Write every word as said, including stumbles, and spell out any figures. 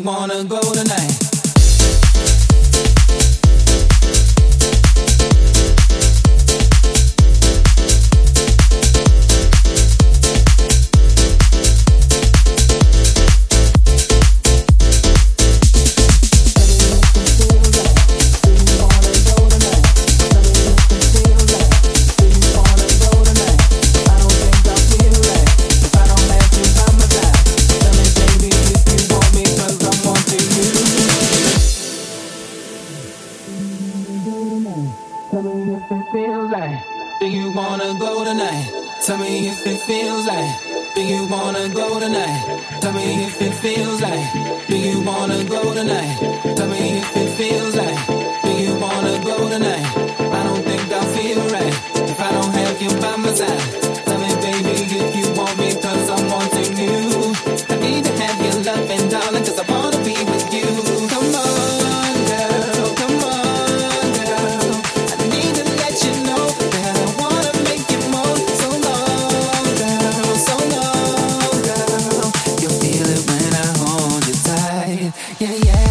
wanna go tonight? Tell me if it feels like, do you wanna go tonight? Tell me if it feels like, do you wanna go tonight? Tell me if it feels like, do you wanna go tonight? Tell me if it feels like, do you wanna go tonight? I don't think I'll feel right if I don't have you by my side. Tell me baby if you want me, cause I'm wanting you. I need to have your love and darling, cause I wanna be with you. Come on girl, come on girl, I need to let you know that I wanna make you more. So long girl, so long girl, you'll feel it when I hold you tight. Yeah, yeah.